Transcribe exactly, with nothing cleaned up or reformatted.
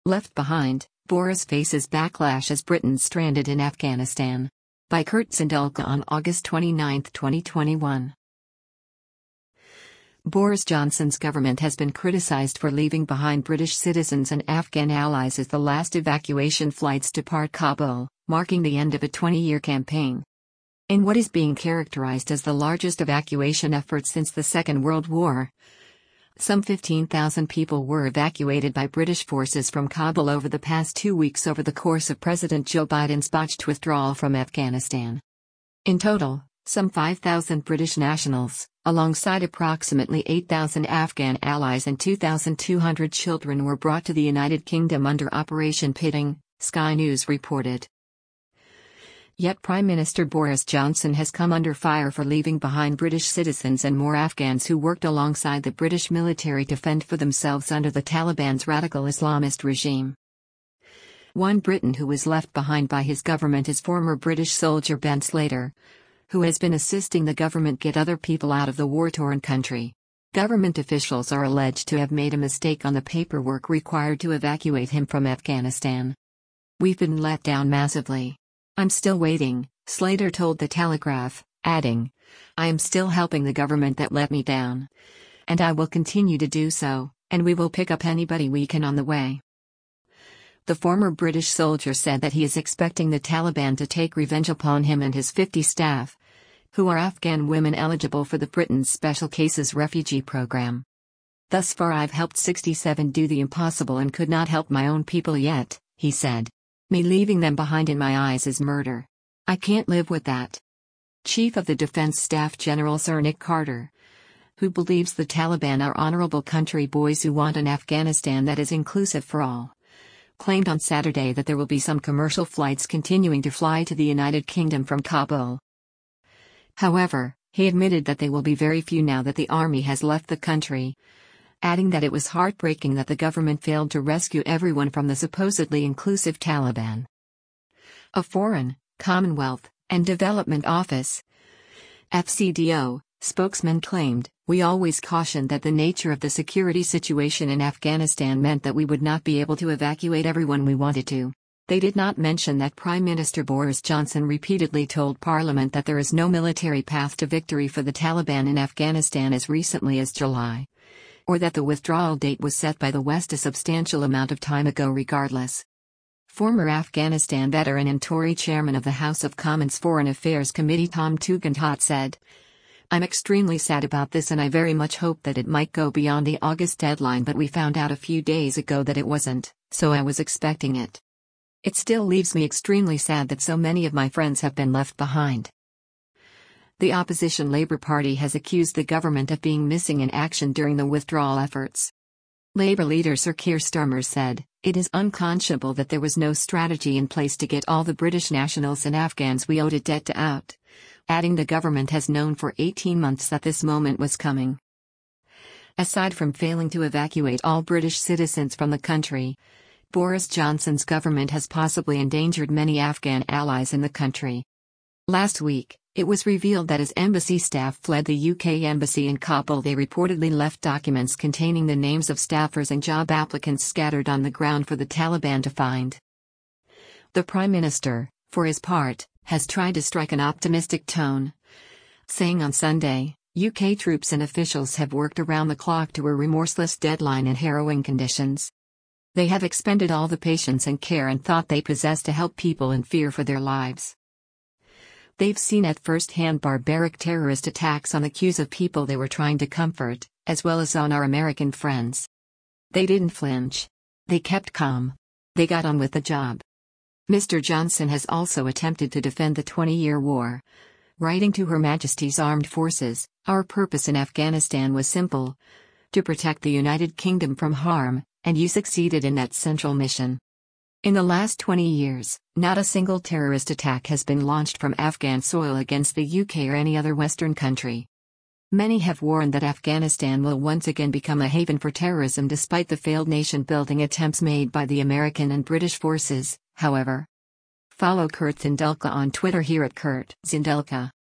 Left behind, Boris faces backlash as Britons stranded in Afghanistan. By Kurt Zindulka on August twenty-ninth, twenty twenty-one. Boris Johnson's government has been criticized for leaving behind British citizens and Afghan allies as the last evacuation flights depart Kabul, marking the end of a twenty-year campaign. In what is being characterized as the largest evacuation effort since the Second World War, some fifteen thousand people were evacuated by British forces from Kabul over the past two weeks over the course of President Joe Biden's botched withdrawal from Afghanistan. In total, some five thousand British nationals, alongside approximately eight thousand Afghan allies and two thousand two hundred children, were brought to the United Kingdom under Operation Pitting, Sky News reported. Yet Prime Minister Boris Johnson has come under fire for leaving behind British citizens and more Afghans who worked alongside the British military to fend for themselves under the Taliban's radical Islamist regime. One Briton who was left behind by his government is former British soldier Ben Slater, who has been assisting the government get other people out of the war-torn country. Government officials are alleged to have made a mistake on the paperwork required to evacuate him from Afghanistan. "We've been let down massively. I'm still waiting," Slater told The Telegraph, adding, "I am still helping the government that let me down. And I will continue to do so, and we will pick up anybody we can on the way." The former British soldier said that he is expecting the Taliban to take revenge upon him and his fifty staff, who are Afghan women eligible for the Britain's Special Cases Refugee Program. "Thus far I've helped sixty-seven do the impossible and could not help my own people yet," he said. "Me leaving them behind in my eyes is murder. I can't live with that." Chief of the Defense Staff General Sir Nick Carter, who believes the Taliban are honorable country boys who want an Afghanistan that is inclusive for all, claimed on Saturday that there will be some commercial flights continuing to fly to the United Kingdom from Kabul. However, he admitted that they will be very few now that the army has left the country, adding that it was heartbreaking that the government failed to rescue everyone from the supposedly inclusive Taliban. A Foreign, Commonwealth, and Development Office (F C D O) spokesman claimed, "We always cautioned that the nature of the security situation in Afghanistan meant that we would not be able to evacuate everyone we wanted to." They did not mention that Prime Minister Boris Johnson repeatedly told Parliament that there is no military path to victory for the Taliban in Afghanistan as recently as July, or that the withdrawal date was set by the West a substantial amount of time ago regardless. Former Afghanistan veteran and Tory chairman of the House of Commons Foreign Affairs Committee Tom Tugendhat said, "I'm extremely sad about this and I very much hoped that it might go beyond the August deadline, but we found out a few days ago that it wasn't, so I was expecting it. It still leaves me extremely sad that so many of my friends have been left behind." The opposition Labour Party has accused the government of being missing in action during the withdrawal efforts. Labour leader Sir Keir Starmer said, "It is unconscionable that there was no strategy in place to get all the British nationals and Afghans we owed a debt to out," adding the government has known for eighteen months that this moment was coming. Aside from failing to evacuate all British citizens from the country, Boris Johnson's government has possibly endangered many Afghan allies in the country. Last week, it was revealed that as embassy staff fled the U K embassy in Kabul, they reportedly left documents containing the names of staffers and job applicants scattered on the ground for the Taliban to find. The Prime Minister, for his part, has tried to strike an optimistic tone, saying on Sunday, U K troops and officials have worked around the clock to a remorseless deadline in harrowing conditions. They have expended all the patience and care and thought they possess to help people in fear for their lives. They've seen at first-hand barbaric terrorist attacks on the queues of people they were trying to comfort, as well as on our American friends. They didn't flinch. They kept calm. They got on with the job." Mister Johnson has also attempted to defend the twenty-year war, writing to Her Majesty's Armed Forces, "Our purpose in Afghanistan was simple: to protect the United Kingdom from harm, and you succeeded in that central mission." In the last twenty years, not a single terrorist attack has been launched from Afghan soil against the U K or any other Western country. Many have warned that Afghanistan will once again become a haven for terrorism despite the failed nation-building attempts made by the American and British forces, however. Follow Kurt Zindulka on Twitter here at Kurt Zindulka.